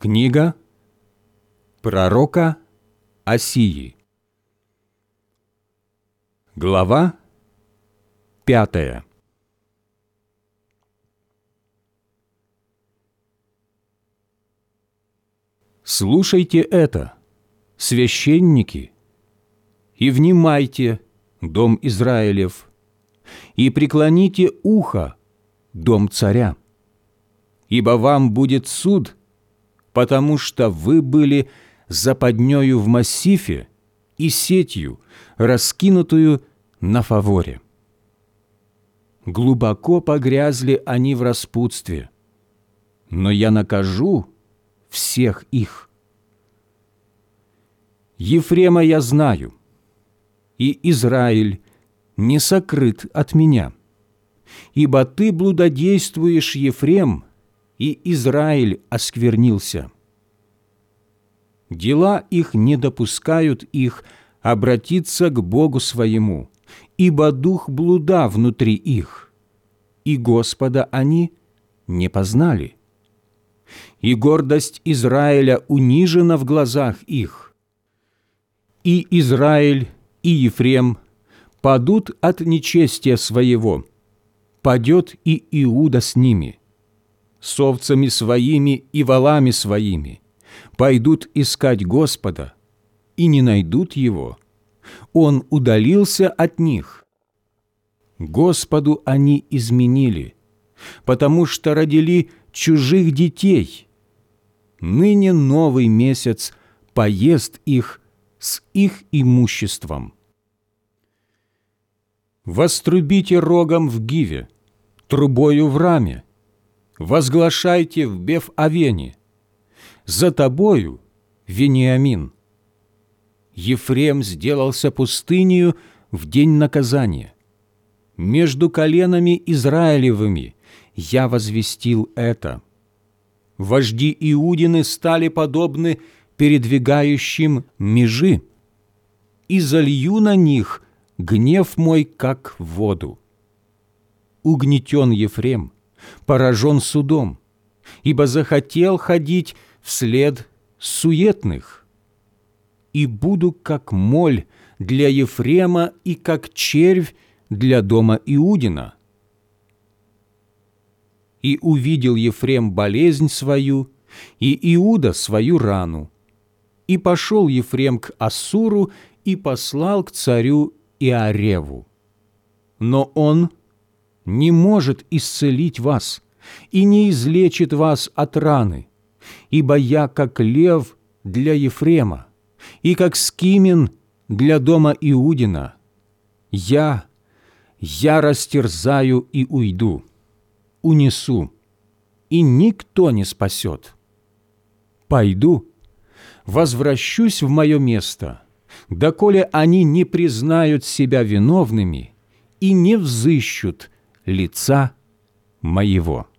Книга пророка Осии. Глава 5. Слушайте это, священники, и внимайте, дом Израилев, и преклоните ухо, дом царя. Ибо вам будет суд, потому что вы были западнёю в массифе и сетью, раскинутую на фаворе. Глубоко погрязли они в распутстве, но я накажу всех их. Ефрема я знаю, и Израиль не сокрыт от меня, ибо ты блудодействуешь, Ефрем, и Израиль осквернился. Дела их не допускают их обратиться к Богу своему, ибо дух блуда внутри их, и Господа они не познали. И гордость Израиля унижена в глазах их. И Израиль, и Ефрем падут от нечестия своего, падет и Иуда с ними. С овцами своими и волами своими пойдут искать Господа, и не найдут Его. Он удалился от них. Господу они изменили, потому что родили чужих детей. Ныне новый месяц поест их с их имуществом. Вострубите рогом в Гиве, трубою в Раме, возглашайте в Беф-авене: за тобою, Вениамин. Ефрем сделался пустынею в день наказания. Между коленами Израилевыми я возвестил это. Вожди Иудины стали подобны передвигающим межи, и залью на них гнев мой, как воду. Угнетен Ефрем, поражен судом, ибо захотел ходить вслед суетных. И буду как моль для Ефрема и как червь для дома Иудина. И увидел Ефрем болезнь свою, и Иуда свою рану. И пошел Ефрем к Ассуру и послал к царю Иареву. Но он не может исцелить вас и не излечит вас от раны, ибо я как лев для Ефрема и как скимен для дома Иудина. Я растерзаю и уйду, унесу, и никто не спасет. Пойду, возвращусь в мое место, доколе они не признают себя виновными и не взыщут лица моего».